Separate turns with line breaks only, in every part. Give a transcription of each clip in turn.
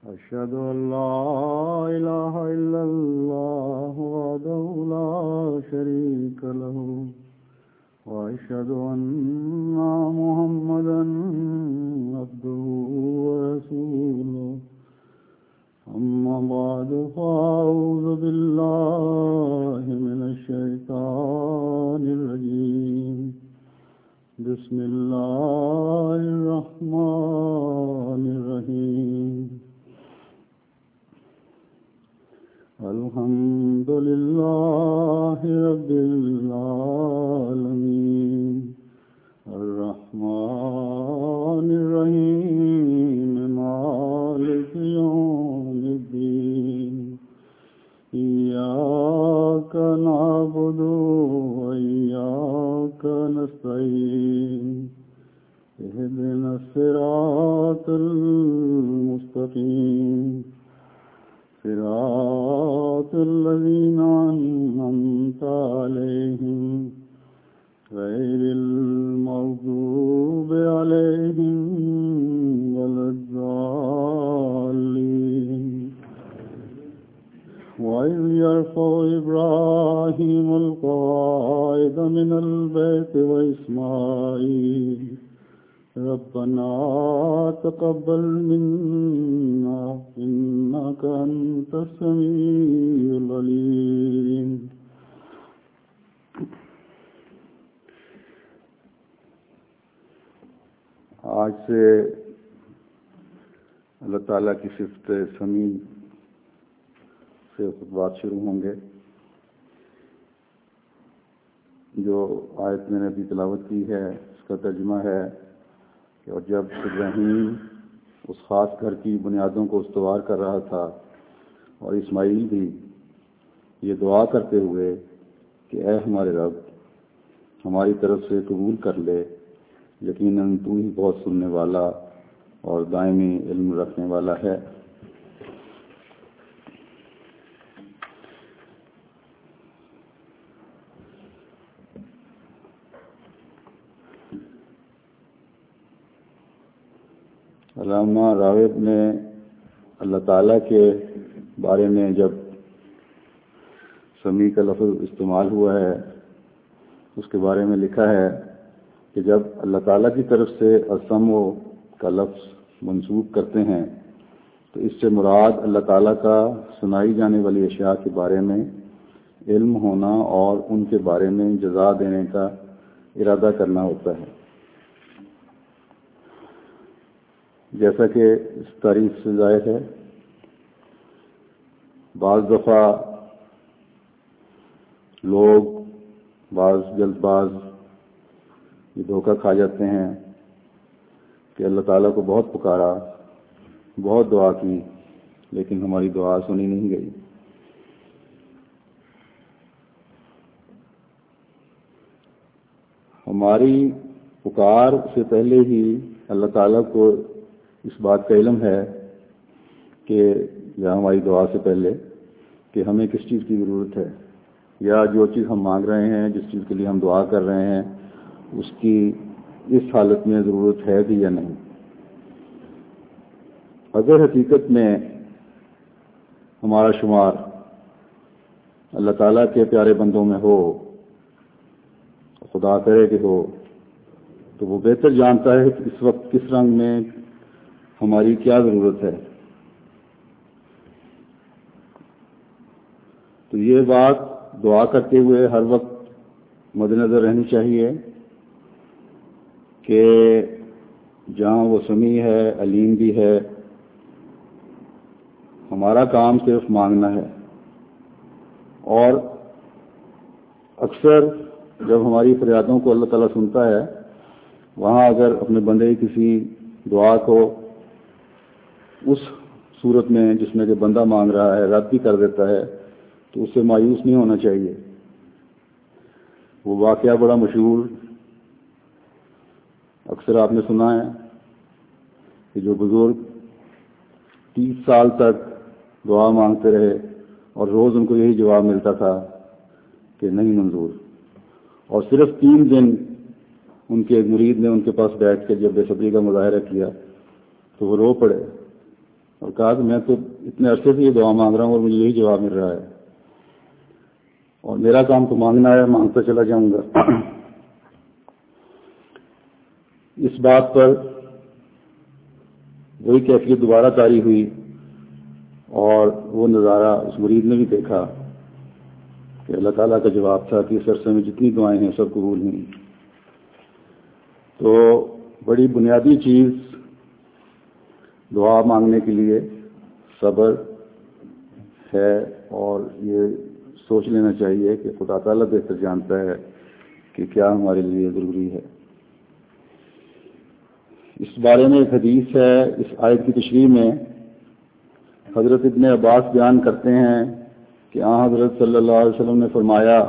أشهد أن لا إله إلا الله وحده لا شريك له وأشهد أن محمدا عبده ورسوله أما بعد فأعوذ بالله من الشيطان الرجيم بسم الله الرحمن الرحيم الحمد لله رب العالمين الرحمن الرحيم مالك يوم الدين إياك نعبد وإياك نستعين اهدنا الصراط المستقيم صراط الذين أنعمت عليهم غير المغضوب عليهم ولا الضالين وإذ يرفع إبراهيم القواعد من البيت وإسماعيل ربنا تقبل منا إنك أنت السميع العليم
آج سے اللہ تعالیٰ کی صفت سمیع سے خطبات شروع ہوں گے. جو آیت میں نے ابھی تلاوت کی ہے اس کا ترجمہ ہے کہ اور جب ابراہیم اس خاص گھر کی بنیادوں کو استوار کر رہا تھا اور اسماعیل بھی یہ دعا کرتے ہوئے کہ اے ہمارے رب ہماری طرف سے قبول کر لے، یقیناً تو ہی بہت سننے والا اور دائمی علم رکھنے والا ہے. علامہ راغب نے اللہ تعالیٰ کے بارے میں جب سمیع کا لفظ استعمال ہوا ہے اس کے بارے میں لکھا ہے کہ جب اللہ تعالیٰ کی طرف سے السمع کا لفظ منسوب کرتے ہیں تو اس سے مراد اللہ تعالیٰ کا سنائی جانے والی اشیاء کے بارے میں علم ہونا اور ان کے بارے میں جزا دینے کا ارادہ کرنا ہوتا ہے. جیسا کہ اس تعریف سے ظاہر ہے، بعض دفعہ لوگ بعض جلد باز یہ دھوکہ کھا جاتے ہیں کہ اللہ تعالیٰ کو بہت پکارا، بہت دعا کی، لیکن ہماری دعا سنی نہیں گئی. ہماری پکار سے پہلے ہی اللہ تعالیٰ کو اس بات کا علم ہے کہ یا ہماری دعا سے پہلے کہ ہمیں کس چیز کی ضرورت ہے، یا جو چیز ہم مانگ رہے ہیں، جس چیز کے لیے ہم دعا کر رہے ہیں، اس کی اس حالت میں ضرورت ہے بھی یا نہیں. اگر حقیقت میں ہمارا شمار اللہ تعالیٰ کے پیارے بندوں میں ہو، خدا کرے کہ ہو، تو وہ بہتر جانتا ہے کہ اس وقت کس رنگ میں ہماری کیا ضرورت ہے. تو یہ بات دعا کرتے ہوئے ہر وقت مد نظر رہنی چاہیے کہ جہاں وہ سمیع ہے، علیم بھی ہے، ہمارا کام صرف مانگنا ہے. اور اکثر جب ہماری فریادوں کو اللہ تعالیٰ سنتا ہے، وہاں اگر اپنے بندے کی کسی دعا کو اس صورت میں جس میں کہ بندہ مانگ رہا ہے رد بھی کر دیتا ہے تو اس سے مایوس نہیں ہونا چاہیے. وہ واقعہ بڑا مشہور اکثر آپ نے سنا ہے کہ جو بزرگ 30 سال تک دعا مانگتے رہے اور روز ان کو یہی جواب ملتا تھا کہ نہیں منظور، اور صرف 3 دن ان کے ایک مرید نے ان کے پاس بیٹھ کے جب بے صبری کا مظاہرہ کیا تو وہ رو پڑے اور کہا کہ میں تو اتنے عرصے سے یہ دعا مانگ رہا ہوں اور مجھے یہی جواب مل رہا ہے، اور میرا کام تو مانگنا ہے، مانگتا چلا جاؤں گا۔ اس بات پر وہی کیفیت دوبارہ طاری ہوئی، اور وہ نظارہ اس مرید نے بھی دیکھا کہ اللہ تعالیٰ کا جواب تھا کہ اس عرصے میں جتنی دعائیں ہیں سب قبول ہوئیں۔ تو بڑی بنیادی چیز دعا مانگنے کے لیے صبر ہے، اور یہ سوچ لینا چاہیے کہ خدا تعالیٰ بہتر جانتا ہے کہ کیا ہمارے لیے ضروری ہے۔ اس بارے میں ایک حدیث ہے، اس آیت کی تشریح میں حضرت ابن عباس بیان کرتے ہیں کہ حضرت صلی اللہ علیہ وسلم نے فرمایا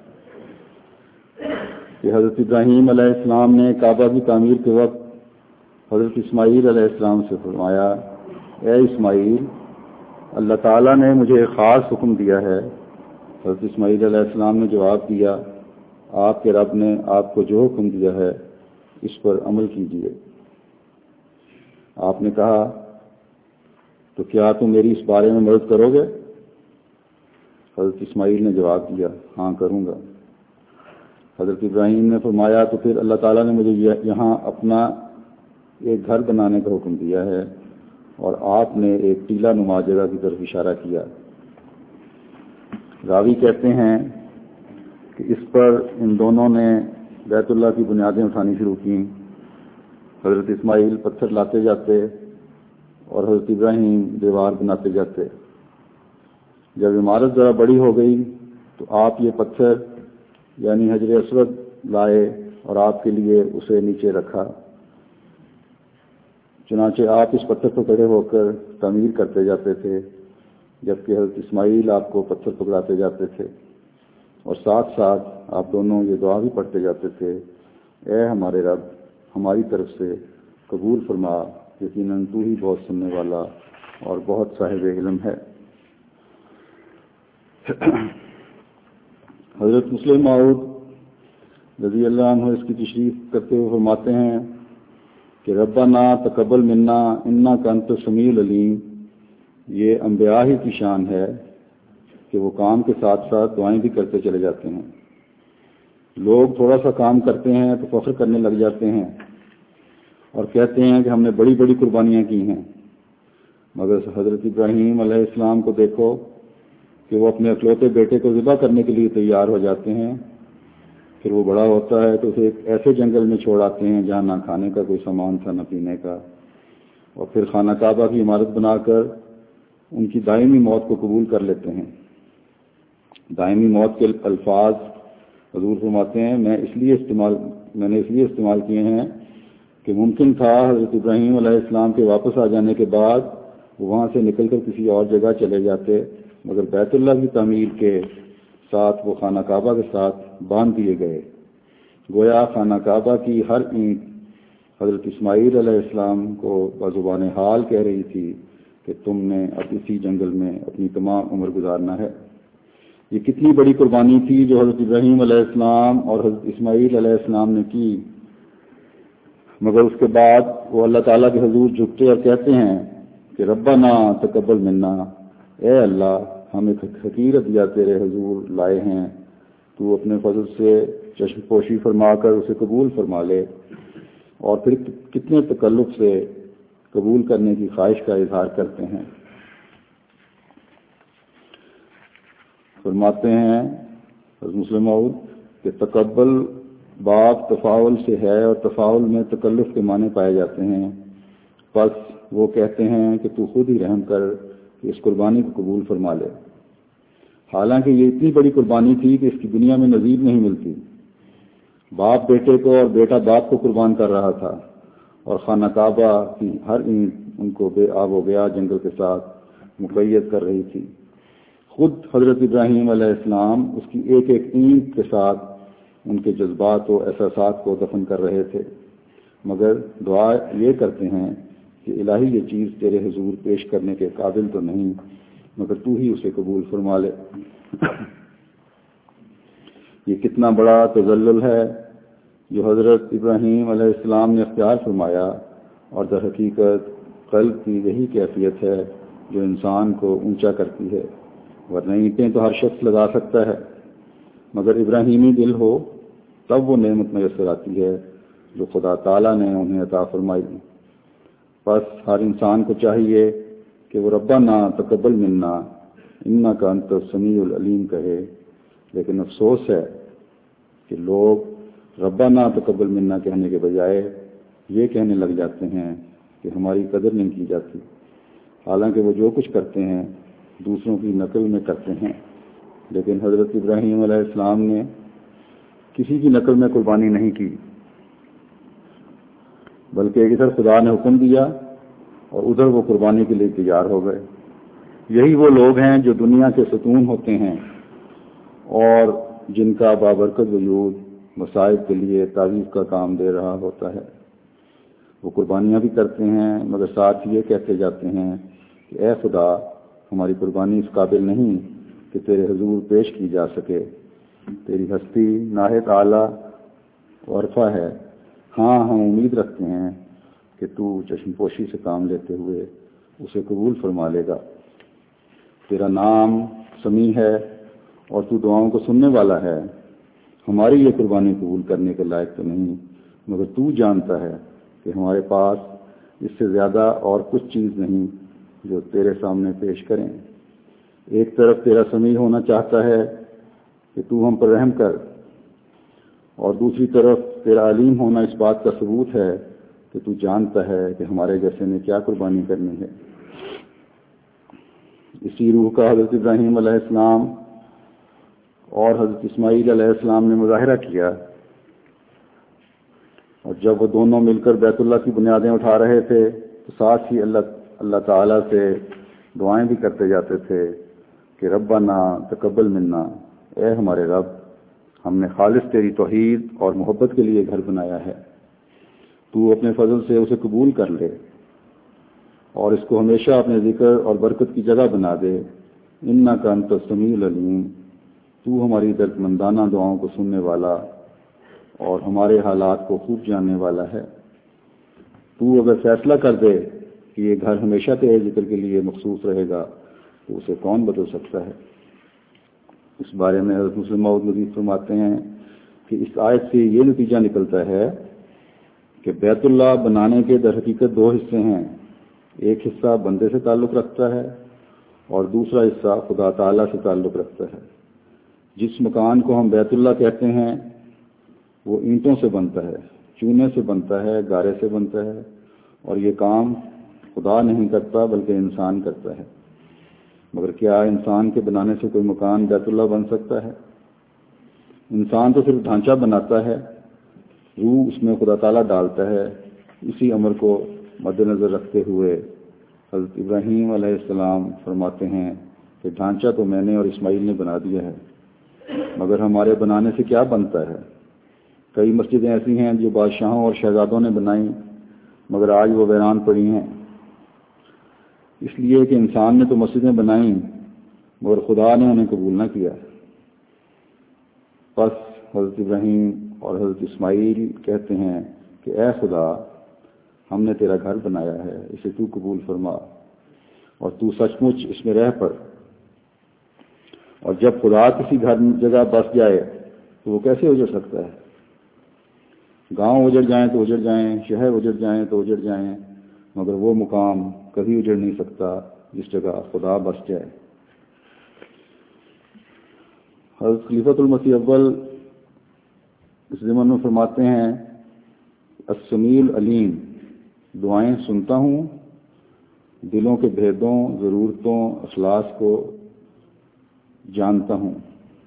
کہ حضرت ابراہیم علیہ السلام نے کعبہ کی تعمیر کے وقت حضرت اسماعیل علیہ السلام سے فرمایا، اے اسماعیل، اللہ تعالیٰ نے مجھے ایک خاص حکم دیا ہے۔ حضرت اسماعیل علیہ السلام نے جواب دیا، آپ کے رب نے آپ کو جو حکم دیا ہے اس پر عمل کیجیے۔ آپ نے کہا، تو کیا تم میری اس بارے میں مدد کرو گے؟ حضرت اسماعیل نے جواب دیا، ہاں کروں گا۔ حضرت ابراہیم نے فرمایا، تو پھر اللہ تعالیٰ نے مجھے یہاں اپنا ایک گھر بنانے کا حکم دیا ہے، اور آپ نے ایک ٹیلہ نما جگہ کی طرف اشارہ کیا۔ راوی کہتے ہیں کہ اس پر ان دونوں نے بیت اللہ کی بنیادیں اٹھانی شروع کی۔ حضرت اسماعیل پتھر لاتے جاتے اور حضرت ابراہیم دیوار بناتے جاتے۔ جب عمارت ذرا بڑی ہو گئی تو آپ یہ پتھر یعنی حجر اسود لائے اور آپ کے لیے اسے نیچے رکھا۔ چنانچہ آپ اس پتھر پر کھڑے ہو کر تعمیر کرتے جاتے تھے، جبکہ حضرت اسماعیل آپ کو پتھر پکڑاتے جاتے تھے، اور ساتھ ساتھ آپ دونوں یہ دعا بھی پڑھتے جاتے تھے، اے ہمارے رب، ہماری طرف سے قبول فرما، یقیناً تو ہی بہت سننے والا اور بہت صاحب علم ہے۔ حضرت مسلم موعود رضی اللہ عنہ اس کی تشریح کرتے ہوئے فرماتے ہیں کہ ربنا تقبل منا انک انت السمیع العلیم، یہ انبیاء ہی کی شان ہے کہ وہ کام کے ساتھ ساتھ دعائیں بھی کرتے چلے جاتے ہیں۔ لوگ تھوڑا سا کام کرتے ہیں تو فخر کرنے لگ جاتے ہیں اور کہتے ہیں کہ ہم نے بڑی بڑی قربانیاں کی ہیں، مگر حضرت ابراہیم علیہ السلام کو دیکھو کہ وہ اپنے اکلوتے بیٹے کو ذبح کرنے کے لیے تیار ہو جاتے ہیں، پھر وہ بڑا ہوتا ہے تو اسے ایک ایسے جنگل میں چھوڑ آتے ہیں جہاں نہ کھانے کا کوئی سامان تھا نہ پینے کا، اور پھر خانہ کعبہ کی عمارت بنا کر ان کی دائمی موت کو قبول کر لیتے ہیں۔ دائمی موت کے الفاظ حضور فرماتے ہیں میں نے اس لیے استعمال کیے ہیں کہ ممکن تھا حضرت ابراہیم علیہ السلام کے واپس آ جانے کے بعد وہاں سے نکل کر کسی اور جگہ چلے جاتے، مگر بیت اللہ کی تعمیر کے ساتھ وہ خانہ کعبہ کے ساتھ باندھ دیے گئے۔ گویا خانہ کعبہ کی ہر اینٹ حضرت اسماعیل علیہ السلام کو بزبان حال کہہ رہی تھی کہ تم نے اب اسی جنگل میں اپنی تمام عمر گزارنا ہے۔ یہ کتنی بڑی قربانی تھی جو حضرت ابراہیم علیہ السلام اور حضرت اسماعیل علیہ السلام نے کی، مگر اس کے بعد وہ اللہ تعالیٰ کے حضور جھکتے اور کہتے ہیں کہ ربنا تقبل منا، اے اللہ ہم ایک حقیر عطیہ تیرے حضور لائے ہیں، تو اپنے فضل سے چشم پوشی فرما کر اسے قبول فرما لے، اور پھر کتنے تکلف سے قبول کرنے کی خواہش کا اظہار کرتے ہیں۔ فرماتے ہیں حضرت مسلم موعود کہ تقبل باب تفاعل سے ہے اور تفاعل میں تکلف کے معنی پائے جاتے ہیں، پس وہ کہتے ہیں کہ تو خود ہی رحم کر کہ اس قربانی کو قبول فرما لے۔ حالانکہ یہ اتنی بڑی قربانی تھی کہ اس کی دنیا میں نظیر نہیں ملتی۔ باپ بیٹے کو اور بیٹا باپ کو قربان کر رہا تھا، اور خانہ کعبہ کی ہر اینٹ ان کو بے آب و گیا جنگل کے ساتھ مقید کر رہی تھی۔ خود حضرت ابراہیم علیہ السلام اس کی ایک ایک اینٹ کے ساتھ ان کے جذبات و احساسات کو دفن کر رہے تھے، مگر دعا یہ کرتے ہیں کہ الہی یہ چیز تیرے حضور پیش کرنے کے قابل تو نہیں، مگر تو ہی اسے قبول فرما لے۔ یہ کتنا بڑا تذلل ہے جو حضرت ابراہیم علیہ السلام نے اختیار فرمایا، اور در حقیقت قلب کی یہی کیفیت ہے جو انسان کو اونچا کرتی ہے، ورنہ اینٹیں تو ہر شخص لگا سکتا ہے، مگر ابراہیمی دل ہو تب وہ نعمت میسر آتی ہے جو خدا تعالیٰ نے انہیں عطا فرمائی۔ بس ہر انسان کو چاہیے کہ وہ ربنا تقبل منا انک انت السمیع العلیم کہے، لیکن افسوس ہے کہ لوگ ربنا تقبل منا کہنے کے بجائے یہ کہنے لگ جاتے ہیں کہ ہماری قدر نہیں کی جاتی، حالانکہ وہ جو کچھ کرتے ہیں دوسروں کی نقل میں کرتے ہیں۔ لیکن حضرت ابراہیم علیہ السلام نے کسی کی نقل میں قربانی نہیں کی، بلکہ ادھر خدا نے حکم دیا اور ادھر وہ قربانی کے لیے تیار ہو گئے۔ یہی وہ لوگ ہیں جو دنیا کے ستون ہوتے ہیں اور جن کا بابرکت وجود مصائب کے لیے تعویذ کا کام دے رہا ہوتا ہے۔ وہ قربانیاں بھی کرتے ہیں، مگر ساتھ یہ کہتے جاتے ہیں کہ اے خدا، ہماری قربانی اس قابل نہیں کہ تیرے حضور پیش کی جا سکے، تیری ہستی نہایت اعلیٰ و عرفہ ہے۔ ہاں، ہم امید رکھتے ہیں کہ تو چشم پوشی سے کام لیتے ہوئے اسے قبول فرما لے گا۔ تیرا نام سمیع ہے اور تو دعاؤں کو سننے والا ہے۔ ہماری یہ قربانی قبول کرنے کے لائق تو نہیں، مگر تو جانتا ہے کہ ہمارے پاس اس سے زیادہ اور کچھ چیز نہیں جو تیرے سامنے پیش کریں۔ ایک طرف تیرا سمیع ہونا چاہتا ہے کہ تو ہم پر رحم کر، اور دوسری طرف تیرا علیم ہونا اس بات کا ثبوت ہے کہ تو جانتا ہے کہ ہمارے جیسے نے کیا قربانی کرنی ہے۔ اسی روح کا حضرت ابراہیم علیہ السلام اور حضرت اسماعیل علیہ السلام نے مظاہرہ کیا، اور جب وہ دونوں مل کر بیت اللہ کی بنیادیں اٹھا رہے تھے تو ساتھ ہی اللہ تعالیٰ سے دعائیں بھی کرتے جاتے تھے کہ ربنا تقبل منا، اے ہمارے رب، ہم نے خالص تیری توحید اور محبت کے لیے گھر بنایا ہے، تو اپنے فضل سے اسے قبول کر لے اور اس کو ہمیشہ اپنے ذکر اور برکت کی جگہ بنا دے۔ انک انت السمیع العلیم، تو ہماری دردمندانہ دعاؤں کو سننے والا اور ہمارے حالات کو خوب جاننے والا ہے۔ تو اگر فیصلہ کر دے کہ یہ گھر ہمیشہ تیرے ذکر کے لیے مخصوص رہے گا تو اسے کون بدل سکتا ہے؟ اس بارے میں حضرت مسلم موعود مزید فرماتے ہیں کہ اس آیت سے یہ نتیجہ نکلتا ہے کہ بیت اللہ بنانے کے در حقیقت دو حصے ہیں، ایک حصہ بندے سے تعلق رکھتا ہے اور دوسرا حصہ خدا تعالیٰ سے تعلق رکھتا ہے۔ جس مکان کو ہم بیت اللہ کہتے ہیں وہ اینٹوں سے بنتا ہے، چونے سے بنتا ہے، گارے سے بنتا ہے، اور یہ کام خدا نہیں کرتا بلکہ انسان کرتا ہے۔ مگر کیا انسان کے بنانے سے کوئی مکان بیت اللہ بن سکتا ہے؟ انسان تو صرف ڈھانچہ بناتا ہے، روح اس میں خدا تعالیٰ ڈالتا ہے۔ اسی امر کو مد نظر رکھتے ہوئے حضرت ابراہیم علیہ السلام فرماتے ہیں کہ ڈھانچہ تو میں نے اور اسماعیل نے بنا دیا ہے، مگر ہمارے بنانے سے کیا بنتا ہے؟ کئی مسجدیں ایسی ہیں جو بادشاہوں اور شہزادوں نے بنائیں، مگر آج وہ ویران پڑی ہیں، اس لیے کہ انسان نے تو مسجدیں بنائیں مگر خدا نے انہیں قبول نہ کیا۔ بس حضرت ابراہیم اور حضرت اسماعیل کہتے ہیں کہ اے خدا، ہم نے تیرا گھر بنایا ہے، اسے تو قبول فرما اور تو سچ مچ اس میں رہ پڑ۔ اور جب خدا کسی جگہ بس جائے تو وہ کیسے اجڑ سکتا ہے؟ گاؤں اجڑ جائیں تو اجڑ جائیں، شہر اجڑ جائیں تو اجڑ جائیں، مگر وہ مقام کبھی اجڑ نہیں سکتا جس جگہ خدا بس جائے۔ حضرت خلیفۃ المسیح اول اس ضمن میں فرماتے ہیں السمیع العلیم، دعائیں سنتا ہوں، دلوں کے بھیدوں، ضرورتوں، اخلاص کو جانتا ہوں۔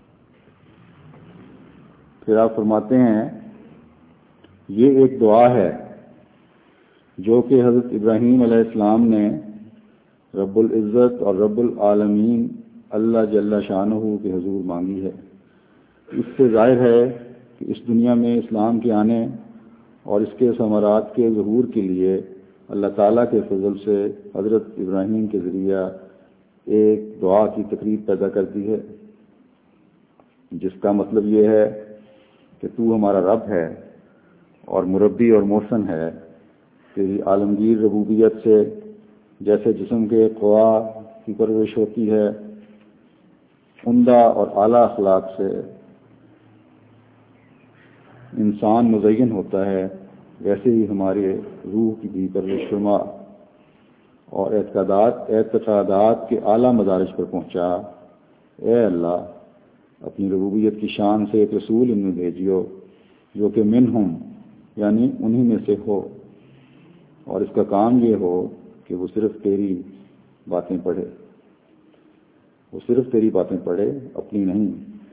پھر آپ فرماتے ہیں یہ ایک دعا ہے جو کہ حضرت ابراہیم علیہ السلام نے رب العزت اور رب العالمین اللہ جل شانہ کے حضور مانگی ہے۔ اس سے ظاہر ہے کہ اس دنیا میں اسلام کے آنے اور اس کے ثمرات کے ظہور کے لیے اللہ تعالیٰ کے فضل سے حضرت ابراہیم کے ذریعہ ایک دعا کی تقریب پیدا کرتی ہے، جس کا مطلب یہ ہے کہ تو ہمارا رب ہے اور مربی اور محسن ہے، تیری عالمگیر ربوبیت سے جیسے جسم کے قوا کی پرورش ہوتی ہے عمدہ اور اعلیٰ اخلاق سے انسان مزین ہوتا ہے، ویسے ہی ہمارے روح کی بھی پرورش فرما اور اعتقادات کے اعلیٰ مدارج پر پہنچا۔ اے اللہ، اپنی ربوبیت کی شان سے ایک رسول ان میں بھیجیو جو کہ منہم یعنی انہی میں سے ہو، اور اس کا کام یہ ہو کہ وہ صرف تیری باتیں پڑھے، اپنی نہیں،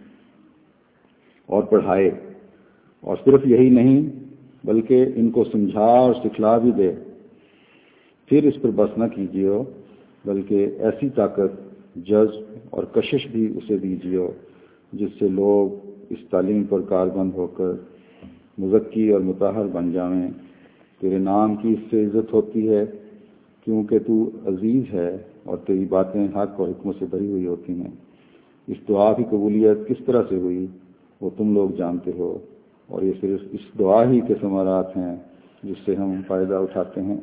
اور پڑھائے، اور صرف یہی نہیں بلکہ ان کو سمجھا اور سکھلا بھی دے۔ پھر اس پر بس نہ کیجیے بلکہ ایسی طاقت، جذب اور کشش بھی اسے دیجیے جس سے لوگ اس تعلیم پر کاربند ہو کر مزکی اور مطہر بن جائیں۔ تیرے نام کی اس سے عزت ہوتی ہے کیونکہ تو عزیز ہے اور تیری باتیں حق اور حکمت سے بھری ہوئی ہوتی ہیں۔ اس دعا کی قبولیت کس طرح سے ہوئی وہ تم لوگ جانتے ہو، اور یہ صرف اس دعا ہی کے ثمرات ہیں جس سے ہم فائدہ اٹھاتے ہیں۔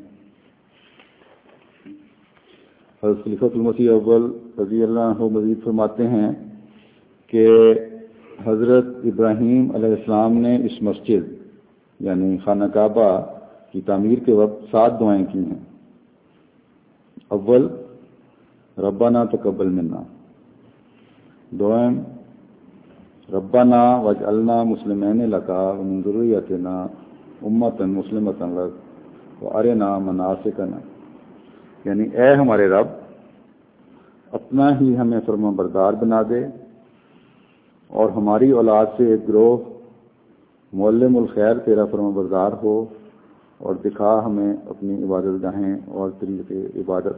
حضرت خلیفۃ المسیح اول رضی اللہ عنہ مزید فرماتے ہیں کہ حضرت ابراہیم علیہ السلام نے اس مسجد یعنی خانہ کعبہ کی تعمیر کے وقت 7 دعائیں کی ہیں۔ اول، ربنا تقبل منا، دوم، ربنا واجعلنا مسلمین لک ومن ذریتنا امۃ مسلمۃ لک وارنا مناسکنا، یعنی اے ہمارے رب، اپنا ہی ہمیں فرما بردار بنا دے اور ہماری اولاد سے ایک گروہ معلم الخیر تیرا فرما بردار ہو، اور دکھا ہمیں اپنی عبادت گاہیں اور طریقے عبادت۔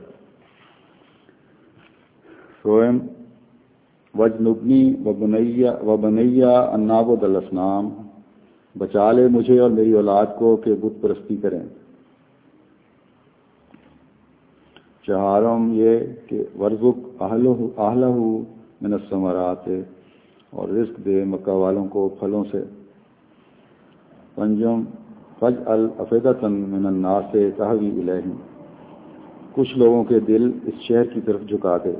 سوئم، وجنبنی وبنیا ان نعبد الاصنام، بچا لے مجھے اور میری اولاد کو کہ بت پرستی کریں۔ چہارم یہ کہ ورزق اہلہ من الثمرات، اور رزق دے مکہ والوں کو پھلوں سے۔ پنجم، فاجعل افئدۃ من الناس تہوی الیہم، کچھ لوگوں کے دل اس شہر کی طرف جھکا دے۔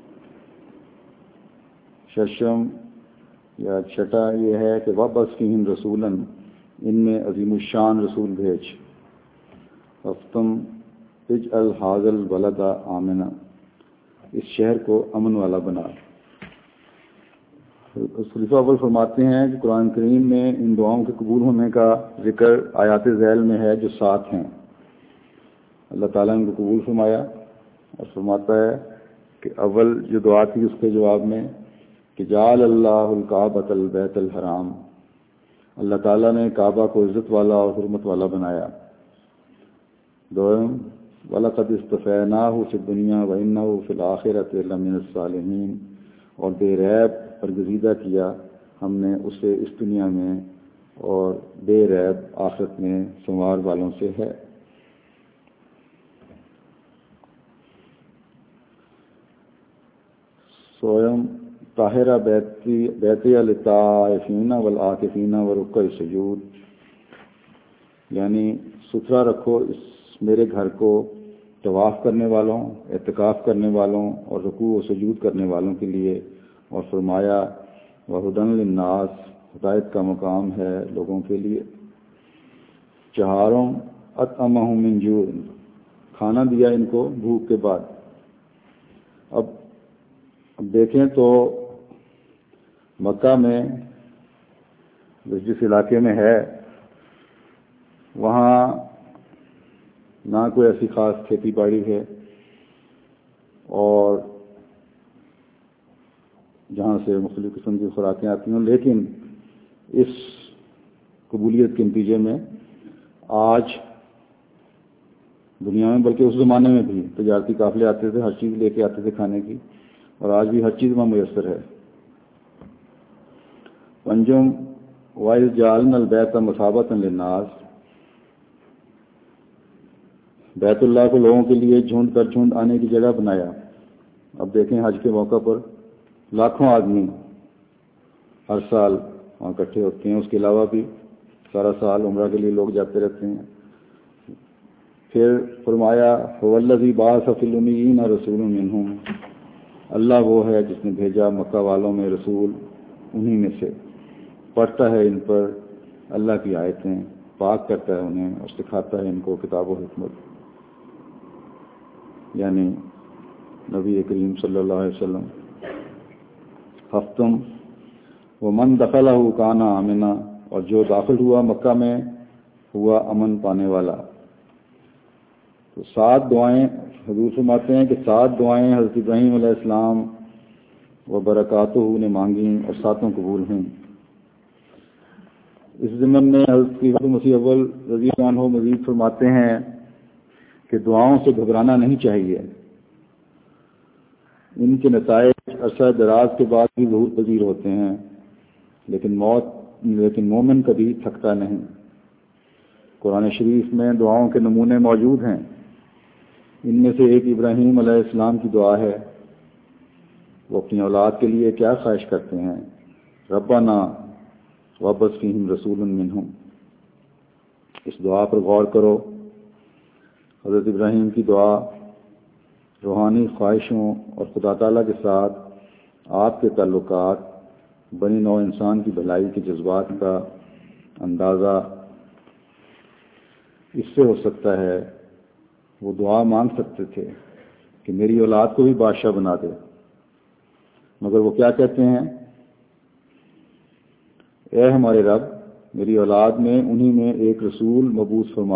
ششم یا چھٹا یہ ہے کہ وابس فیہم رسولاً، ان میں عظیم الشان رسول بھیج۔ ہفتم، اجعل ھذا البلد آمنا، اس شہر کو امن والا بنا۔ خلیفہ اول فرماتے ہیں کہ قرآن کریم میں ان دعاؤں کے قبول ہونے کا ذکر آیات ذیل میں ہے جو 7 ہیں۔ اللہ تعالیٰ نے ان کو قبول فرمایا اور فرماتا ہے کہ اول جو دعا تھی اس کے جواب میں کہ جعل اللہ الکعبۃ البیت الحرام، اللہ تعالیٰ نے کعبہ کو عزت والا اور حرمت والا بنایا۔ دوم، وَلَقَدْ اصْطَفَيْنَاهُ فِي الدُّنْيَا وَإِنَّهُ فِي الْآخِرَةِ لَمِنَ الصَّالِحِينَ، اور بے ریب برگزیدہ کیا ہم نے اسے اس دنیا میں اور بے ریب آخرت میں سنوار والوں سے ہے۔ سوئم، طاہرہ بیتی للطائفین والعاکفین ورکع السجود، یعنی ستھرا رکھو اس میرے گھر کو طواف کرنے والوں، اعتکاف کرنے والوں اور رکوع و سجود کرنے والوں کے لیے، اور فرمایا وہدن للناس، ہدایت کا مقام ہے لوگوں کے لیے۔ چہارم، اطعمہم من جوع، کھانا دیا ان کو بھوک کے بعد۔ اب دیکھیں تو مکہ میں جس علاقے میں ہے وہاں نہ کوئی ایسی خاص کھیتی باڑی ہے، اور جہاں سے مختلف قسم کی خوراکیں آتی ہیں، لیکن اس قبولیت کے نتیجے میں آج دنیا میں، بلکہ اس زمانے میں بھی تجارتی قافلے آتے تھے، ہر چیز لے کے آتے تھے کھانے کی، اور آج بھی ہر چیز وہاں میسر ہے۔ پنجم، وَإِذْ جَعَلْنَا الْبَيْتَ مَثَابَةً لِلنَّاسِ، بیت اللہ کو لوگوں کے لیے جھنڈ پر جھنڈ آنے کی جگہ بنایا۔ اب دیکھیں حج کے موقع پر لاکھوں آدمی ہر سال وہاں اکٹھے ہوتے ہیں، اس کے علاوہ بھی سارا سال عمرہ کے لیے لوگ جاتے رہتے ہیں۔ پھر فرمایا والذی بعث فی الامیین رسول منہم، اللہ وہ ہے جس نے بھیجا مکہ والوں میں رسول انہی میں سے، پڑھتا ہے ان پر اللہ کی آیتیں، پاک کرتا ہے انہیں اور سکھاتا ہے ان کو کتاب و حکمت، یعنی نبی کریم صلی اللہ علیہ وسلم۔ ہفتم ومن دخلہ کان آمنا، اور جو داخل ہوا مکہ میں ہوا امن پانے والا۔ تو 7 دعائیں حضور فرماتے ہیں کہ 7 دعائیں حضرت ابراہیم علیہ السلام و برکاتہ نے مانگیں اور 7 قبول ہیں۔ اس ضمن میں حضرت مسیح اول رضی اللہ عنہ مزید فرماتے ہیں کہ دعاؤں سے گھبرانا نہیں چاہیے، ان کے نتائج عرصہ دراز کے بعد بھی ظہور پذیر ہوتے ہیں، لیکن مومن کبھی تھکتا نہیں۔ قرآن شریف میں دعاؤں کے نمونے موجود ہیں، ان میں سے ایک ابراہیم علیہ السلام کی دعا ہے۔ وہ اپنی اولاد کے لیے کیا خواہش کرتے ہیں؟ ربنا وابعث فیہم رسولا منہم۔ اس دعا پر غور کرو۔ حضرت ابراہیم کی دعا روحانی خواہشوں اور خدا تعالیٰ کے ساتھ آپ کے تعلقات، بنی نوع انسان کی بھلائی کے جذبات کا اندازہ اس سے ہو سکتا ہے۔ وہ دعا مانگ سکتے تھے کہ میری اولاد کو بھی بادشاہ بنا دے، مگر وہ کیا کہتے ہیں؟ اے ہمارے رب، میری اولاد میں انہی میں ایک رسول مبعوث فرما،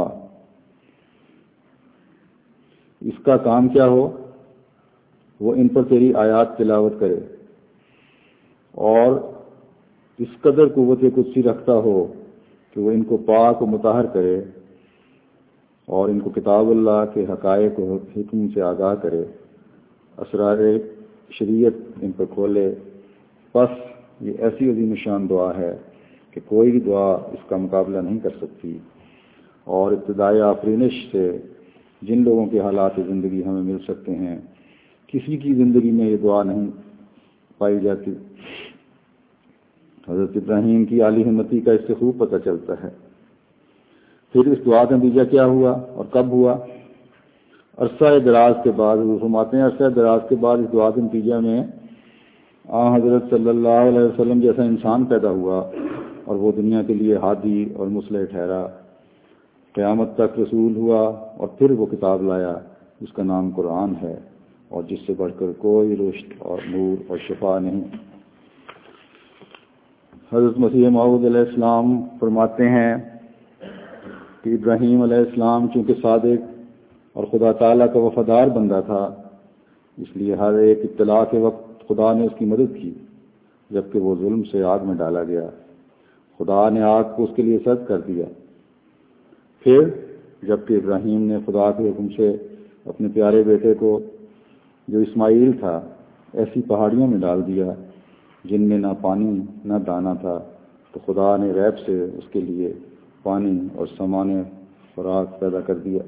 اس کا کام کیا ہو؟ وہ ان پر تیری آیات تلاوت کرے اور اس قدر قوت قدسی رکھتا ہو کہ وہ ان کو پاک و مطہر کرے اور ان کو کتاب اللہ کے حقائق و حکم سے آگاہ کرے، اسرار شریعت ان پر کھولے۔ بس یہ ایسی عظیم شان دعا ہے کہ کوئی بھی دعا اس کا مقابلہ نہیں کر سکتی، اور ابتدائی آفرینش سے جن لوگوں کے حالات زندگی ہمیں مل سکتے ہیں، کسی کی زندگی میں یہ دعا نہیں پائی جاتی۔ حضرت ابراہیم کی عالی ہمتی کا اس سے خوب پتہ چلتا ہے۔ پھر اس دعا کا نتیجہ کیا ہوا اور کب ہوا؟ عرصہ دراز کے بعد، حضور فرماتے ہیں عرصہ دراز کے بعد اس دعا کے نتیجہ میں حضرت صلی اللہ علیہ وسلم جیسا انسان پیدا ہوا اور وہ دنیا کے لیے ہادی اور مصلح ٹھہرا، قیامت تک رسول ہوا، اور پھر وہ کتاب لایا جس کا نام قرآن ہے، اور جس سے بڑھ کر کوئی روشن اور نور اور شفا نہیں۔ حضرت مسیح موعود علیہ السلام فرماتے ہیں کہ ابراہیم علیہ السلام چونکہ صادق اور خدا تعالیٰ کا وفادار بندہ تھا، اس لیے ہر ایک ابتلا کے وقت خدا نے اس کی مدد کی، جبکہ وہ ظلم سے آگ میں ڈالا گیا، خدا نے آگ کو اس کے لیے سرد کر دیا۔ پھر جبکہ ابراہیم نے خدا کے حکم سے اپنے پیارے بیٹے کو جو اسماعیل تھا ایسی پہاڑیوں میں ڈال دیا جن میں نہ پانی نہ دانا تھا، تو خدا نے غیب سے اس کے لیے پانی اور سامان خوراک پیدا کر دیا۔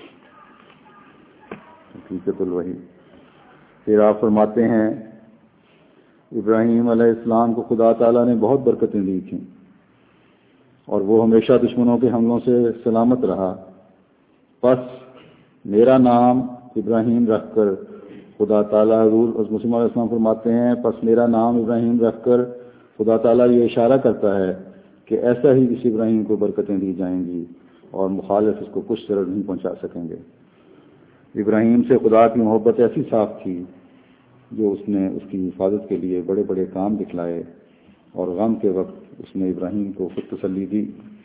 حقیقت الوحی۔ پھر آپ فرماتے ہیں ابراہیم علیہ السلام کو خدا تعالیٰ نے بہت برکتیں دی تھیں اور وہ ہمیشہ دشمنوں کے حملوں سے سلامت رہا۔ پس میرا نام ابراہیم رکھ کر خدا تعالیٰ، حضور مسلم علیہ السلام فرماتے ہیں پس میرا نام ابراہیم رکھ کر خدا تعالیٰ یہ اشارہ کرتا ہے کہ ایسا ہی اس ابراہیم کو برکتیں دی جائیں گی اور مخالف اس کو کچھ ضرر نہیں پہنچا سکیں گے۔ ابراہیم سے خدا کی محبت ایسی صاف تھی جو اس نے اس کی حفاظت کے لیے بڑے بڑے کام دکھلائے، اور غم کے وقت اس نے ابراہیم کو خود تسلی دی۔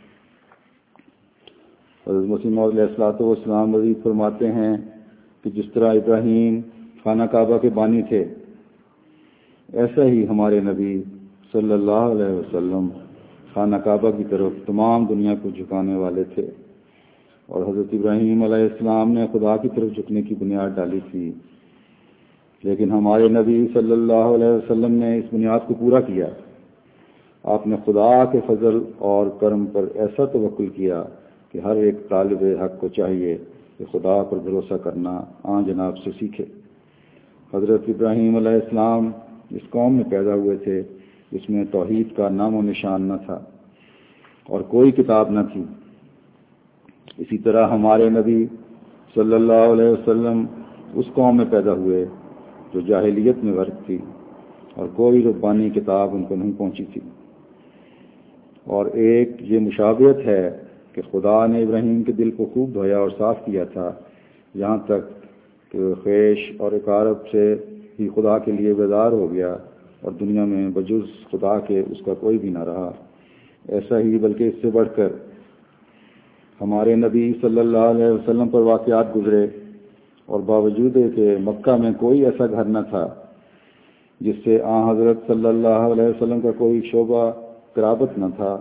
حضرت مسیح موعود علیہ السلام مزید فرماتے ہیں کہ جس طرح ابراہیم خانہ کعبہ کے بانی تھے، ایسا ہی ہمارے نبی صلی اللہ علیہ وسلم خانہ کعبہ کی طرف تمام دنیا کو جھکانے والے تھے، اور حضرت ابراہیم علیہ السلام نے خدا کی طرف جھکنے کی بنیاد ڈالی تھی، لیکن ہمارے نبی صلی اللہ علیہ وسلم نے اس بنیاد کو پورا کیا۔ آپ نے خدا کے فضل اور کرم پر ایسا توکل کیا کہ ہر ایک طالب حق کو چاہیے کہ خدا پر بھروسہ کرنا جناب سے سیکھے۔ حضرت ابراہیم علیہ السلام اس قوم میں پیدا ہوئے تھے جس میں توحید کا نام و نشان نہ تھا اور کوئی کتاب نہ تھی۔ اسی طرح ہمارے نبی صلی اللہ علیہ وسلم اس قوم میں پیدا ہوئے جو جاہلیت میں غرق تھی اور کوئی ربانی کتاب ان کو نہیں پہنچی تھی۔ اور ایک یہ مشابہت ہے کہ خدا نے ابراہیم کے دل کو خوب دھویا اور صاف کیا تھا، یہاں تک کہ خیش اور اقارب سے ہی خدا کے لیے بیدار ہو گیا اور دنیا میں بجز خدا کے اس کا کوئی بھی نہ رہا۔ ایسا ہی بلکہ اس سے بڑھ کر ہمارے نبی صلی اللہ علیہ وسلم پر واقعات گزرے، اور باوجود کہ مکہ میں کوئی ایسا گھر نہ تھا جس سے حضرت صلی اللہ علیہ وسلم کا کوئی شعبہ قرابت نہ تھا،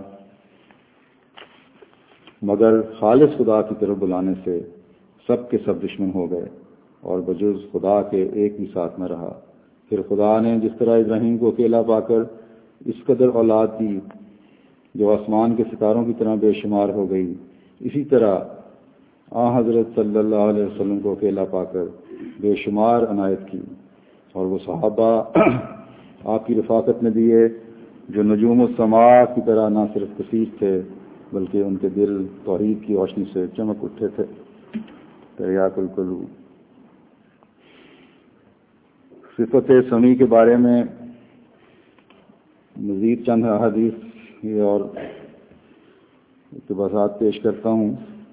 مگر خالص خدا کی طرف بلانے سے سب کے سب دشمن ہو گئے اور بجز خدا کے ایک بھی ساتھ نہ رہا۔ پھر خدا نے جس طرح ابراہیم کو اکیلا پا کر اس قدر اولاد دی جو آسمان کے ستاروں کی طرح بے شمار ہو گئی، اسی طرح حضرت صلی اللہ علیہ وسلم کو اکیلا پا کر بے شمار عنایت کی، اور وہ صحابہ آپ کی رفاقت میں دیے جو نجوم السماء کی طرح نہ صرف کثیر تھے بلکہ ان کے دل توحید کی روشنی سے چمک اٹھے تھے۔ تریاق القلوب۔ صفت سمیع کے بارے میں مزید چند احادیث اور اقتباسات پیش کرتا ہوں۔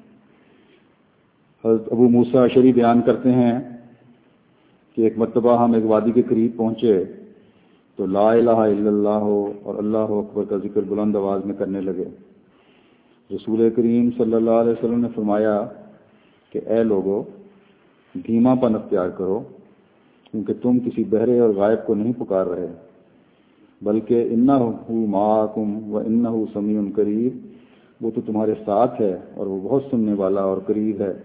حضرت ابو موسیٰ اشعری بیان کرتے ہیں کہ ایک مرتبہ ہم ایک وادی کے قریب پہنچے تو لا الہ الا اللہ اور اللہ اکبر کا ذکر بلند آواز میں کرنے لگے۔ رسول کریم صلی اللہ علیہ وسلم نے فرمایا کہ اے لوگو، دھیما پن اختیار کرو، کیونکہ تم کسی بہرے اور غائب کو نہیں پکار رہے، بلکہ انہ معکم و انہ سمیع قریب، وہ تو تمہارے ساتھ ہے اور وہ بہت سننے والا اور قریب ہے۔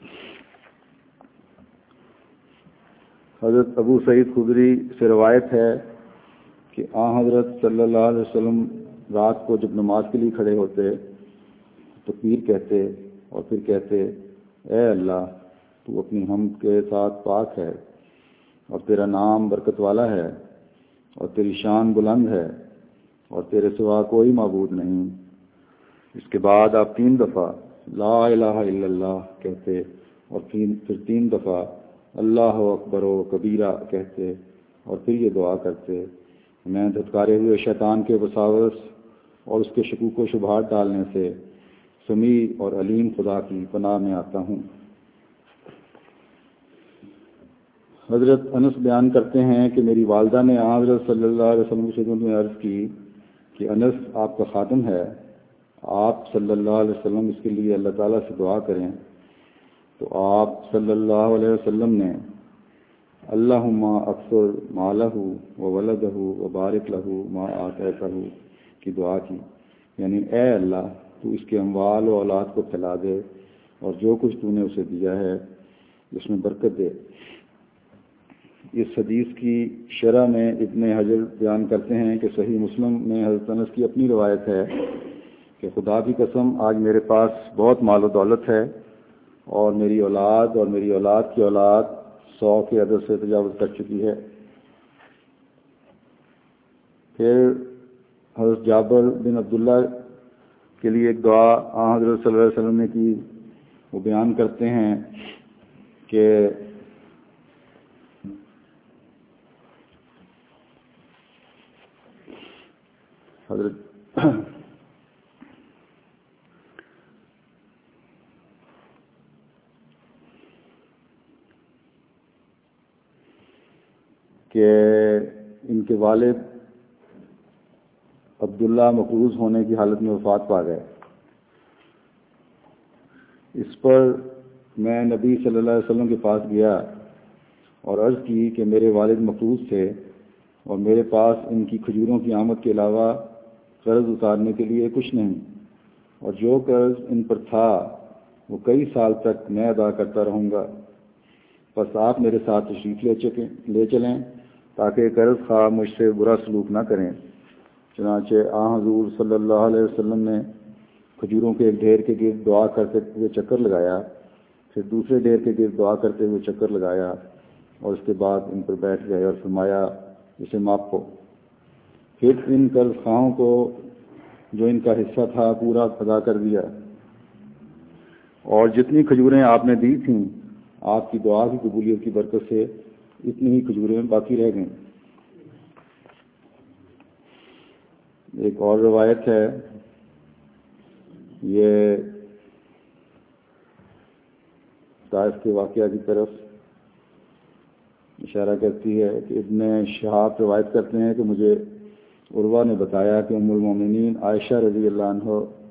حضرت ابو سعید خدری سے روایت ہے کہ حضرت صلی اللہ علیہ وسلم رات کو جب نماز کے لیے کھڑے ہوتے تو تکبیر کہتے اور پھر کہتے، اے اللہ، تو اپنی حمد کے ساتھ پاک ہے اور تیرا نام برکت والا ہے اور تیری شان بلند ہے اور تیرے سوا کوئی معبود نہیں۔ اس کے بعد آپ 3 دفعہ لا الہ الا اللہ کہتے اور پھر 3 دفعہ اللہ اکبر و کبیرہ کہتے اور پھر یہ دعا کرتے، میں دھتکارے ہوئے شیطان کے وساوس اور اس کے شکوک و شبہات ڈالنے سے سمیع اور علیم خدا کی پناہ میں آتا ہوں۔ حضرت انس بیان کرتے ہیں کہ میری والدہ نے حضرت صلی اللہ علیہ وسلم کی خدمت میں عرض کی کہ انس آپ کا خادم ہے، آپ صلی اللہ علیہ وسلم اس کے لیے اللہ تعالیٰ سے دعا کریں۔ تو آپ صلی اللہ علیہ وسلم نے اللہم اکثر مالہ و ولدہ و بارک لہ ما آتیتہ کی دعا کی، یعنی اے اللہ، تو اس کے اموال و اولاد کو پھیلا دے اور جو کچھ تو نے اسے دیا ہے اس میں برکت دے۔ اس حدیث کی شرح میں ابن حجر بیان کرتے ہیں کہ صحیح مسلم میں حضرت انس کی اپنی روایت ہے کہ خدا کی قسم آج میرے پاس بہت مال و دولت ہے اور میری اولاد اور میری اولاد کی اولاد 100 کے عدد سے تجاوز کر چکی ہے۔ پھر حضرت جابر بن عبداللہ کے لیے ایک دعا حضرت صلی اللہ علیہ وسلم نے کی، وہ بیان کرتے ہیں کہ حضرت کہ ان کے والد عبداللہ مقروض ہونے کی حالت میں وفات پا گئے۔ اس پر میں نبی صلی اللہ علیہ وسلم کے پاس گیا اور عرض کی کہ میرے والد مقروض تھے اور میرے پاس ان کی کھجوروں کی آمد کے علاوہ قرض اتارنے کے لیے کچھ نہیں، اور جو قرض ان پر تھا وہ کئی سال تک میں ادا کرتا رہوں گا، بس آپ میرے ساتھ تشریف لے چلیں تاکہ قرض خواہ مجھ سے برا سلوک نہ کریں۔ چنانچہ حضور صلی اللہ علیہ وسلم نے کھجوروں کے ایک ڈھیر کے گرد دعا کرتے ہوئے چکر لگایا، پھر دوسرے ڈھیر کے گرد دعا کرتے ہوئے چکر لگایا اور اس کے بعد ان پر بیٹھ گئے اور فرمایا اسے ماپو۔ پھر ان قرض خواہوں کو جو ان کا حصہ تھا پورا ادا کر دیا، اور جتنی کھجوریں آپ نے دی تھیں آپ کی دعا کی قبولیت کی برکت سے اتنی ہی کھجوریں باقی رہ گئیں۔ ایک اور روایت ہے، یہ طائف کے واقعہ کی طرف اشارہ کرتی ہے کہ ابن شہاب روایت کرتے ہیں کہ مجھے عروہ نے بتایا کہ ام المومنین عائشہ رضی اللہ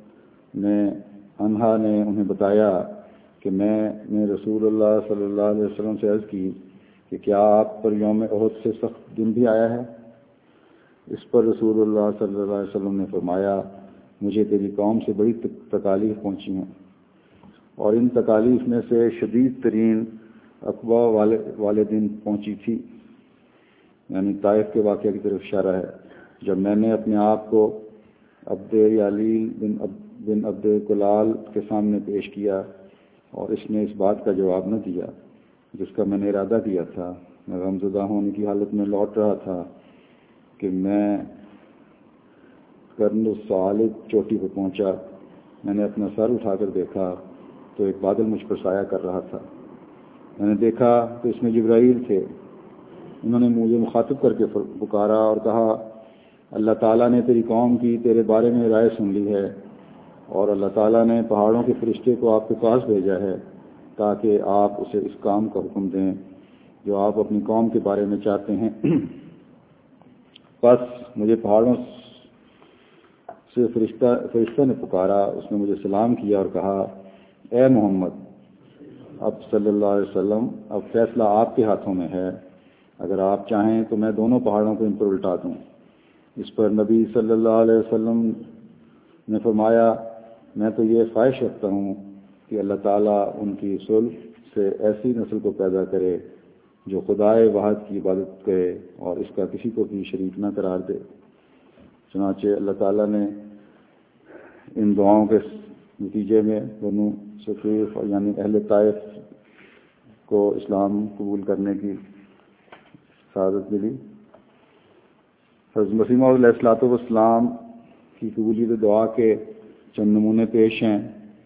عنہا نے انہیں بتایا کہ میں نے رسول اللہ صلی اللہ علیہ وسلم سے عرض کی کہ کیا آپ پر یوم احد سے سخت دن بھی آیا ہے؟ اس پر رسول اللہ صلی اللہ علیہ وسلم نے فرمایا مجھے تیری قوم سے بڑی تکالیف پہنچی ہیں، اور ان تکالیف میں سے شدید ترین عقبہ والے دن پہنچی تھی، یعنی طائف کے واقعہ کی طرف اشارہ ہے، جب میں نے اپنے آپ کو عبد یالیل بن عبد کلال کے سامنے پیش کیا اور اس نے اس بات کا جواب نہ دیا جس کا میں نے ارادہ کیا تھا۔ میں غمزدہ ہونے کی حالت میں لوٹ رہا تھا کہ میں قرن الصالب چوٹی پر پہنچا۔ میں نے اپنا سر اٹھا کر دیکھا تو ایک بادل مجھ پر سایہ کر رہا تھا۔ میں نے دیکھا تو اس میں جبرائیل تھے۔ انہوں نے مجھے مخاطب کر کے پکارا اور کہا اللہ تعالیٰ نے تیری قوم کی تیرے بارے میں رائے سن لی ہے، اور اللہ تعالیٰ نے پہاڑوں کے فرشتے کو آپ کے پاس بھیجا ہے تاکہ آپ اسے اس کام کا حکم دیں جو آپ اپنی قوم کے بارے میں چاہتے ہیں۔ بس مجھے پہاڑوں سے فرشتہ نے پکارا، اس نے مجھے سلام کیا اور کہا اے محمد اب صلی اللہ علیہ وسلم، اب فیصلہ آپ کے ہاتھوں میں ہے، اگر آپ چاہیں تو میں دونوں پہاڑوں کو ان پر الٹا دوں۔ اس پر نبی صلی اللہ علیہ وسلم نے فرمایا میں تو یہ خواہش رکھتا ہوں کہ اللہ تعالیٰ ان کی صلح سے ایسی نسل کو پیدا کرے جو خدائے واحد کی عبادت کرے اور اس کا کسی کو بھی شریک نہ قرار دے۔ چنانچہ اللہ تعالیٰ نے ان دعاؤں کے نتیجے میں بنو ثقیف یعنی اہل طائف کو اسلام قبول کرنے کی سعادت ملی۔ حضرت مسیح موعود علیہ الصلوۃ والسلام کی قبولیت دعا کے چند نمونے پیش ہیں۔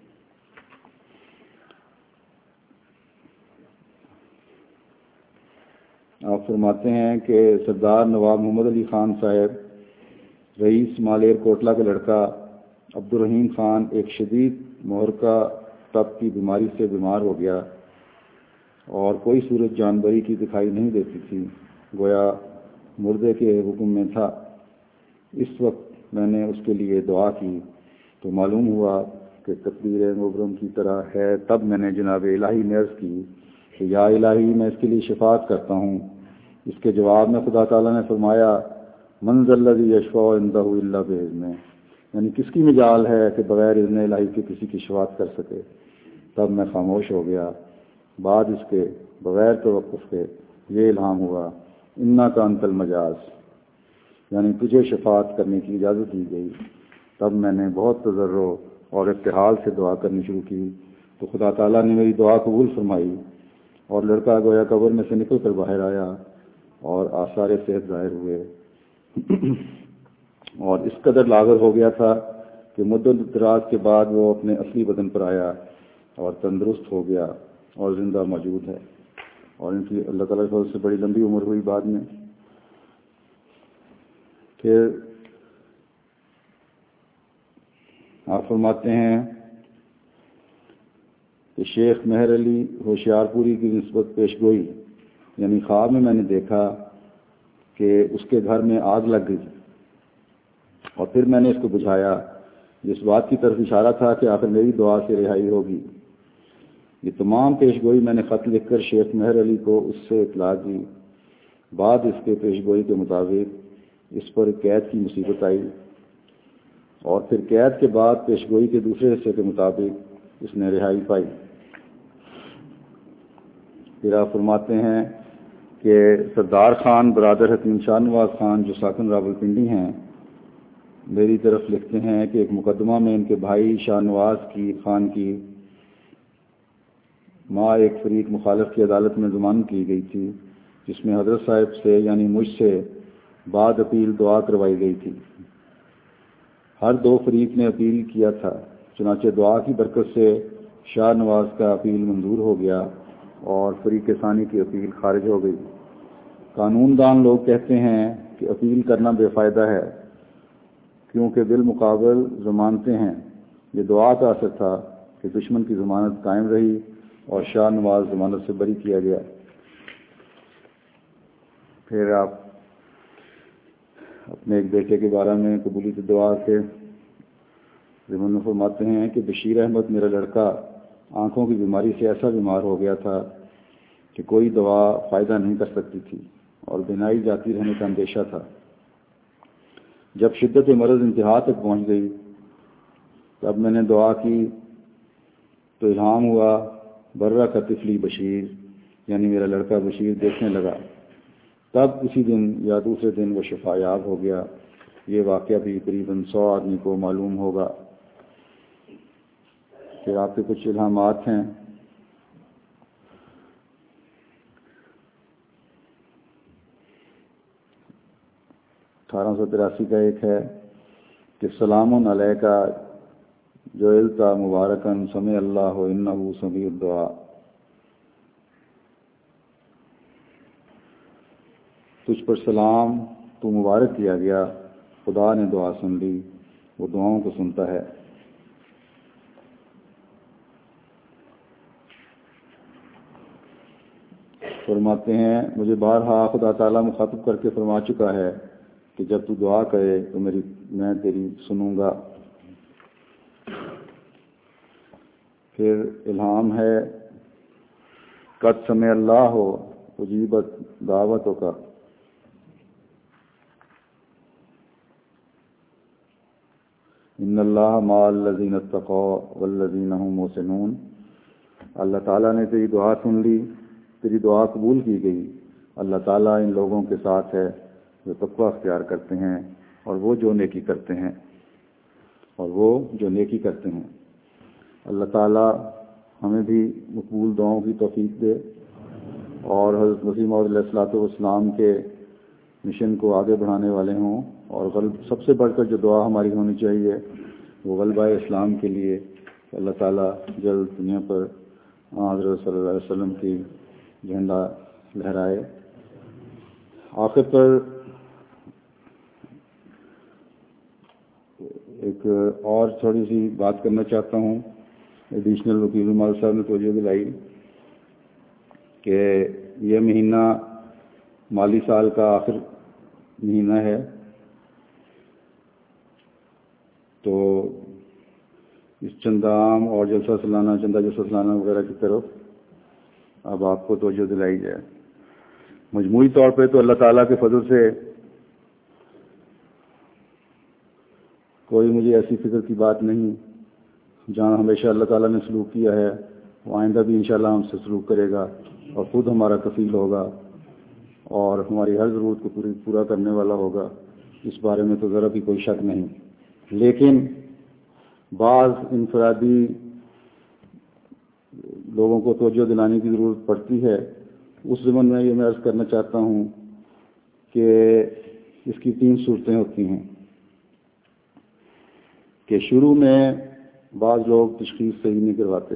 آپ فرماتے ہیں کہ سردار نواب محمد علی خان صاحب رئیس مالیر کوٹلہ کا لڑکا عبد الرحیم خان ایک شدید محرقہ تپ کی بیماری سے بیمار ہو گیا اور کوئی صورت جانوری کی دکھائی نہیں دیتی تھی، گویا مردے کے حکم میں تھا۔ اس وقت میں نے اس کے لیے دعا کی تو معلوم ہوا کہ تقدیر مبرم کی طرح ہے۔ تب میں نے جناب الہی نے عرض کی کہ یا الہی میں اس کے لیے شفاعت کرتا ہوں۔ اس کے جواب میں خدا تعالیٰ نے فرمایا من ذا الذی یشفع عندہ الا باذنہ، یعنی کس کی مجال ہے کہ بغیر اذن الہی کے کسی کی شفاعت کر سکے۔ تب میں خاموش ہو گیا۔ بعد اس کے بغیر توقف کے یہ الہام ہوا انک انت المجاز، یعنی تجھے شفاعت کرنے کی اجازت دی گئی۔ تب میں نے بہت تضرع اور ابتحال سے دعا کرنی شروع کی تو خدا تعالیٰ نے میری دعا قبول فرمائی اور لڑکا گویا قبر میں سے نکل کر باہر آیا اور آثار صحت ظاہر ہوئے، اور اس قدر لاغر ہو گیا تھا کہ مدت دراز کے بعد وہ اپنے اصلی بدن پر آیا اور تندرست ہو گیا اور زندہ موجود ہے، اور ان کی اللہ تعالیٰ کی فضل سے بڑی لمبی عمر ہوئی بعد میں۔ پھر آپ فرماتے ہیں کہ شیخ مہر علی ہوشیار پوری کی نسبت پیش گوئی، یعنی خواب میں نے دیکھا کہ اس کے گھر میں آگ لگ گئی اور پھر میں نے اس کو بجھایا، جس بات کی طرف اشارہ تھا کہ آخر میری دعا سے رہائی ہوگی۔ یہ تمام پیش گوئی میں نے خط لکھ کر شیخ مہر علی کو اس سے اطلاع دی۔ بعد اس کے پیش گوئی کے مطابق اس پر قید کی مصیبت آئی، اور پھر قید کے بعد پیش گوئی کے دوسرے حصے کے مطابق اس نے رہائی پائی۔ پھر آپ فرماتے ہیں کہ سردار خان برادر حکیم شاہ نواز خان جو ساکن راولپنڈی ہیں میری طرف لکھتے ہیں کہ ایک مقدمہ میں ان کے بھائی شاہ نواز خان کی ماں ایک فریق مخالف کی عدالت میں ضمانت کی گئی تھی، جس میں حضرت صاحب سے یعنی مجھ سے بعد اپیل دعا کروائی گئی تھی۔ ہر دو فریق نے اپیل کیا تھا، چنانچہ دعا کی برکت سے شاہ نواز کا اپیل منظور ہو گیا اور فریق ثانی کی اپیل خارج ہو گئی۔ قانون دان لوگ کہتے ہیں کہ اپیل کرنا بے فائدہ ہے، کیونکہ بالمقابل ضمانتیں ہیں۔ یہ دعا کا اثر تھا کہ دشمن کی ضمانت قائم رہی اور شاہ نواز ضمانت سے بری کیا گیا۔ پھر آپ اپنے ایک بیٹے کے بارے میں قبولیت دعا کے ضمن میں فرماتے ہیں کہ بشیر احمد میرا لڑکا آنکھوں کی بیماری سے ایسا بیمار ہو گیا تھا کہ کوئی دوا فائدہ نہیں کر سکتی تھی اور بینائی جاتی رہنے کا اندیشہ تھا۔ جب شدت مرض انتہا تک پہنچ گئی تب میں نے دعا کی تو الہام ہوا، برہ کا طفلی بشیر، یعنی میرا لڑکا بشیر دیکھنے لگا۔ تب اسی دن یا دوسرے دن وہ شفا یاب ہو گیا۔ یہ واقعہ بھی تقریباً 100 آدمی کو معلوم ہوگا۔ پھر آپ کے کچھ الہامات ہیں۔ (1883) کا ایک ہے کہ سلام علیکہ جعلت مبارکن سمع اللہ انہ سمیع الدعاء۔ تجھ پر سلام، تو مبارک کیا گیا، خدا نے دعا سن لی، وہ دعاؤں کو سنتا ہے۔ فرماتے ہیں مجھے بارہا خدا تعالیٰ مخاطب کر کے فرما چکا ہے کہ جب تو دعا کرے تو میں تیری سنوں گا۔ پھر الہام ہے قد سمع اللہ اجیبت دعوتوں کا۔ ان اللہ مع الذین اتقوا والذین هم محسنون۔ اللہ تعالیٰ نے تیری دعا سن لی، تیری دعا قبول کی گئی۔ اللہ تعالیٰ ان لوگوں کے ساتھ ہے جو تقوی اختیار کرتے ہیں اور وہ جو نیکی کرتے ہیں اللہ تعالیٰ ہمیں بھی مقبول دعاؤں کی توفیق دے اور حضرت مسیح موعود علیہ الصلوۃ والسلام کے مشن کو آگے بڑھانے والے ہوں۔ اور سب سے بڑھ کر جو دعا ہماری ہونی چاہیے وہ غلبہ اسلام کے لیے، اللہ تعالیٰ جلد دنیا پر حضرت صلی اللہ علیہ وسلم کی جھنڈا لہرائے۔ آخر پر ایک اور تھوڑی سی بات کرنا چاہتا ہوں۔ ایڈیشنل وکیل المال صاحب نے توجہ دلائی کہ یہ مہینہ مالی سال کا آخر مہینہ ہے، تو اس چندہ عام اور جلسہ سالانہ وغیرہ کی طرف اب آپ کو توجہ دلائی جائے۔ مجموعی طور پہ تو اللہ تعالیٰ کے فضل سے کوئی مجھے ایسی فکر کی بات نہیں، جہاں ہمیشہ اللہ تعالیٰ نے سلوک کیا ہے وہ آئندہ بھی انشاءاللہ ہم سے سلوک کرے گا اور خود ہمارا کفیل ہوگا اور ہماری ہر ضرورت کو پورا کرنے والا ہوگا، اس بارے میں تو ذرا بھی کوئی شک نہیں۔ لیکن بعض انفرادی لوگوں کو توجہ دلانے کی ضرورت پڑتی ہے۔ اس ضمن میں یہ میں عرض کرنا چاہتا ہوں کہ اس کی 3 صورتیں ہوتی ہیں کہ شروع میں بعض لوگ تشخیص صحیح نہیں کرواتے،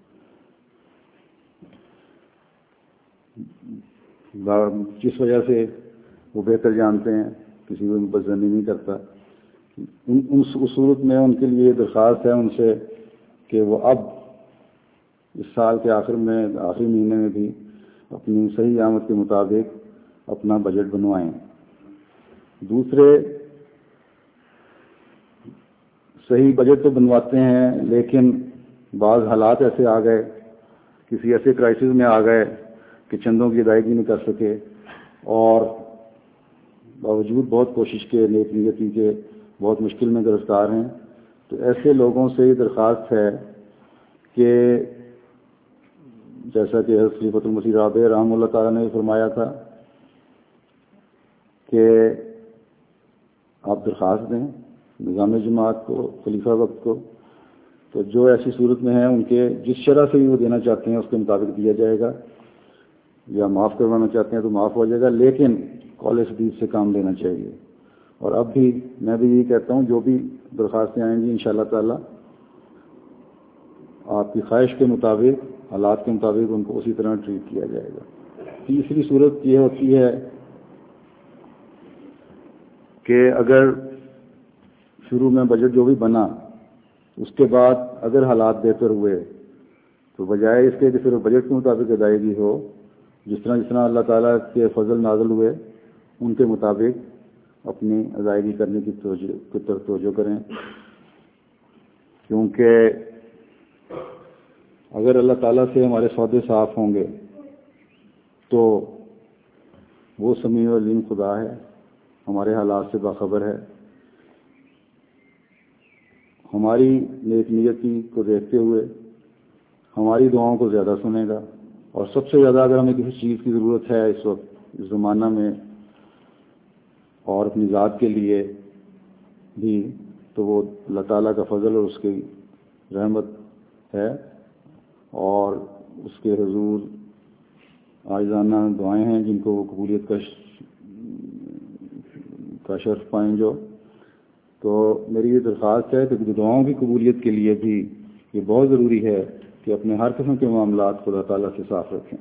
جس وجہ سے وہ بہتر جانتے ہیں، کسی کو بدظنی نہیں کرتا۔ اس صورت میں ان کے لیے درخواست ہے ان سے کہ وہ اب اس سال کے آخری مہینے میں بھی اپنی صحیح آمد کے مطابق اپنا بجٹ بنوائیں۔ دوسرے صحیح بجٹ تو بنواتے ہیں لیکن بعض حالات ایسے آ گئے، کسی ایسے کرائسس میں آ گئے کہ چندوں کی ادائیگی نہیں کر سکے اور باوجود بہت کوشش کے، نیک نیتی کے بہت مشکل میں گرفتار ہیں۔ تو ایسے لوگوں سے یہ درخواست ہے کہ جیسا کہ حضرت خلیفۃ المسیح رابع رحمہ اللہ تعالیٰ نے فرمایا تھا کہ آپ درخواست دیں نظام جماعت کو، خلیفہ وقت کو، تو جو ایسی صورت میں ہیں ان کے جس شرح سے بھی وہ دینا چاہتے ہیں اس کے مطابق دیا جائے گا، یا معاف کروانا چاہتے ہیں تو معاف ہو جائے گا، لیکن قول سدید سے کام لینا چاہیے۔ اور اب بھی میں بھی یہی کہتا ہوں، جو بھی درخواستیں آئیں گی انشاءاللہ تعالی آپ کی خواہش کے مطابق حالات کے مطابق ان کو اسی طرح ٹریٹ کیا جائے گا۔ تیسری صورت یہ ہوتی ہے کہ اگر شروع میں بجٹ جو بھی بنا اس کے بعد اگر حالات بہتر ہوئے تو بجائے اس کے کہ صرف بجٹ کے مطابق ادائیگی ہو، جس طرح اللہ تعالیٰ کے فضل نازل ہوئے ان کے مطابق اپنی ادائیگی کرنے کی طرف توجہ کریں، کیونکہ اگر اللہ تعالیٰ سے ہمارے سودے صاف ہوں گے تو وہ سمیع و علیم خدا ہے، ہمارے حالات سے باخبر ہے، ہماری نیک نیتی کو دیکھتے ہوئے ہماری دعاؤں کو زیادہ سنے گا، اور سب سے زیادہ اگر ہمیں کسی چیز کی ضرورت ہے اس وقت اس زمانہ میں اور اپنی ذات کے لیے بھی، تو وہ اللہ تعالیٰ کا فضل اور اس کی رحمت ہے، اور اس کے حضور عاجزانہ دعائیں ہیں جن کو وہ قبولیت کا شرف پائیں جو۔ تو میری یہ درخواست ہے کہ دعاؤں کی قبولیت کے لیے بھی یہ بہت ضروری ہے کہ اپنے ہر قسم کے معاملات کو اللہ تعالیٰ سے صاف رکھیں۔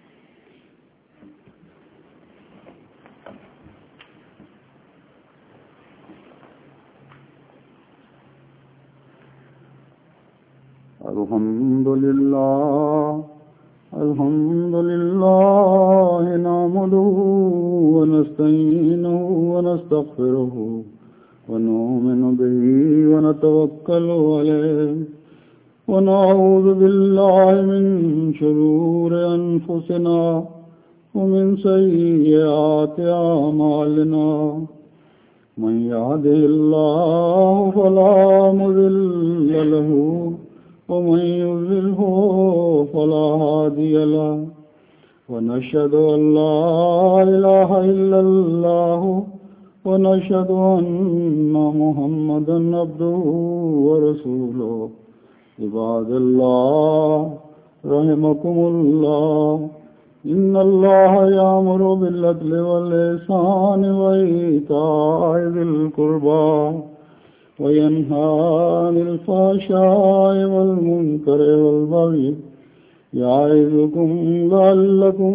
الحمد لله نحمده ونستعينه ونستغفره ونؤمن به ونتوكل عليه ونعوذ بالله من شرور أنفسنا ومن سيئات أعمالنا من يهده الله فلا مضل له ومن يضلله فلا هادي له ونشهد أن لا إله إلا الله ونشهد أن محمدا عبده ورسوله عباد الله رحمكم الله إن الله يأمر بالعدل والإحسان وإيتاء ذي القربى وينهى عن الفحشاء والمنكر والبغي يعظكم لعلكم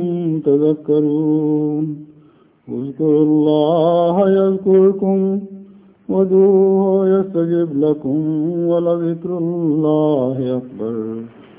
تذكرون اذكروا الله يذكركم وادعوه يستجب لكم ولذكر الله أكبر